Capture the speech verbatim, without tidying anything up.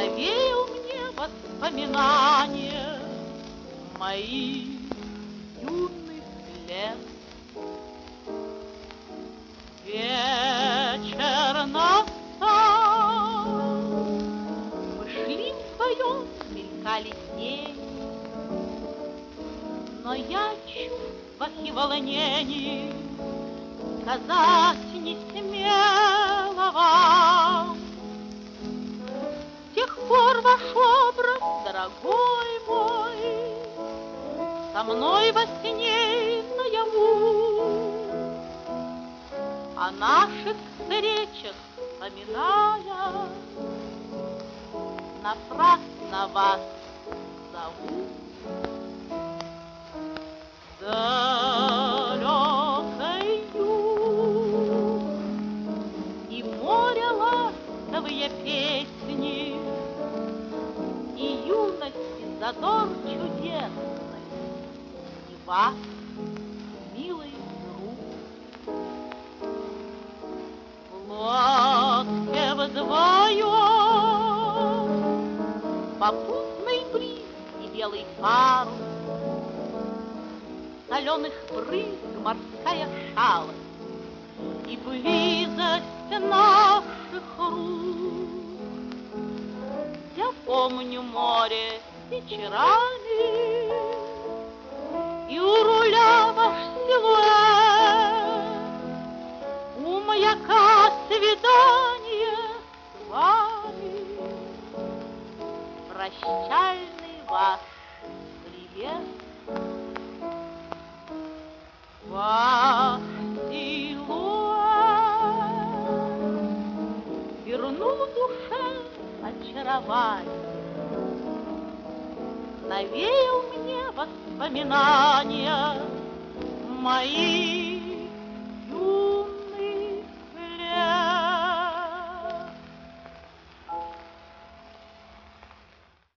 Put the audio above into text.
навеял мне воспоминания мои юных лет. Вечер настал, мы шли вдвоем, мелькали тени, но я чувствах и волнений сказать не смела вам. С тех пор ваш образ, дорогой мой, со мной во сне и наяву. О наших встречах вспоминая, напрасно вас зову. Далекою и море ласковые песни, и юность, и задор чудесный, и вас, милый друг. В лодке вдвоем попутный бриз и белый парус, соленых брызг морская шалость и близость наших рук. Я помню море вечерами, и у руля ваш силуэт, у маяка свидание с вами, прощальный ваш привет. Ваш силуэт вернул душе очарование, навеял мне воспоминания мои